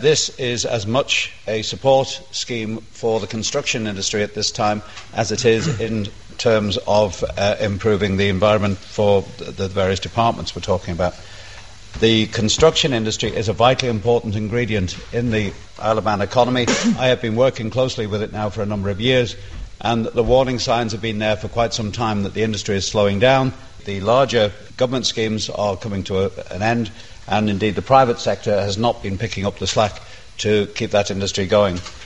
This is as much a support scheme for the construction industry at this time as it is in terms of improving the environment for the various departments we're talking about. The construction industry is a vitally important ingredient in the Isle of Man economy. I have been working closely with it now for a number of years, and the warning signs have been there for quite some time that the industry is slowing down. The larger government schemes are coming to an end, and indeed the private sector has not been picking up the slack to keep that industry going.